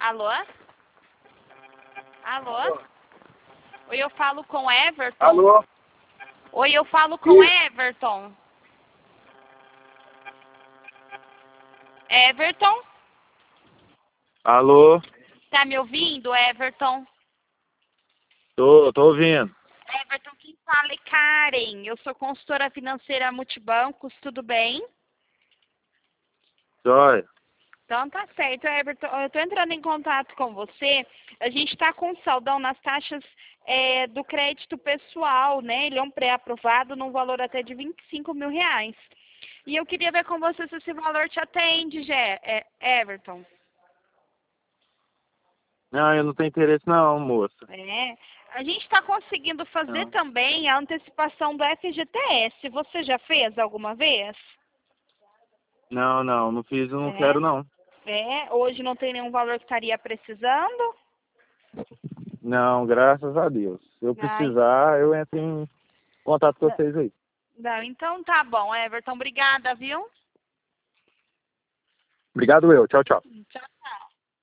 Alô? Alô? Oi, eu falo com Everton? Alô? Oi, eu falo com Everton? Everton? Alô? Tá me ouvindo, Everton? Tô ouvindo. Everton, quem fala é Karen. Eu sou consultora financeira Multibancos, tudo bem? Joia. Então tá certo, Everton. Eu tô entrando em contato com você. A gente tá com saldão nas taxas do crédito pessoal, né? Ele é um pré-aprovado num valor até de R$ 25 mil. E eu queria ver com você se esse valor te atende, Everton. Não, eu não tenho interesse não, moça. A gente está conseguindo fazer Não. também a antecipação do FGTS. Você já fez alguma vez? Não fiz, eu não quero não. Hoje não tem nenhum valor que estaria precisando? Não, graças a Deus. Se eu Ai, precisar, eu entro em contato com vocês aí. não, então tá bom, Everton. Obrigada, viu? Obrigado eu. Tchau, tchau. Tchau.